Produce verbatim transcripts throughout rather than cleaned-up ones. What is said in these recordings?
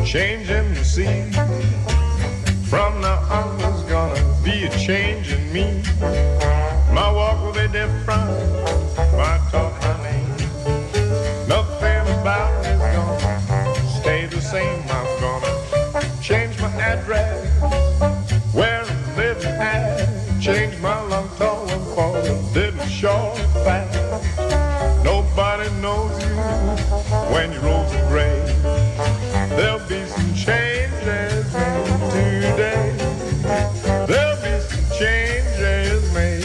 changing the sea. From now on there's gonna be a change in me. My walk will be different, my talk, my name. Nothing about me is gonna stay the same. I'm gonna change my address, where I'm living at. Change my long tall and for a little short fast. Nobody knows you when you roll the grave. There'll be some changes made today. There'll be some changes made.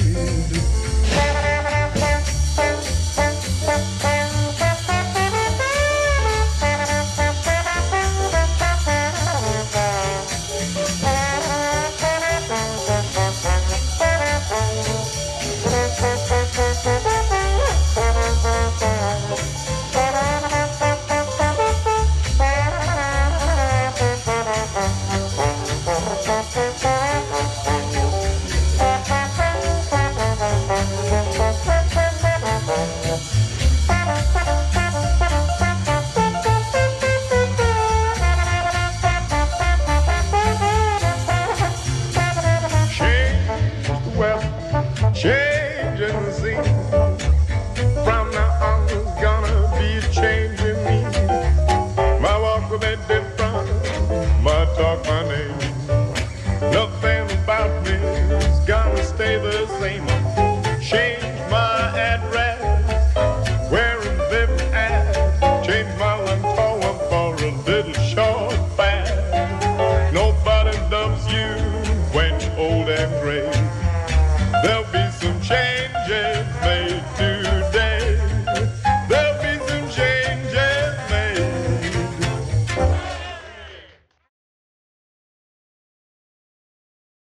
Changing the scene. From now on there's gonna be a change in me. My walk will be different, my talk, my name. Nothing about me is gonna stay the same. Change my address, where I'm living at. Change my long tall one for a little short fast. Nobody loves you when you're old and gray.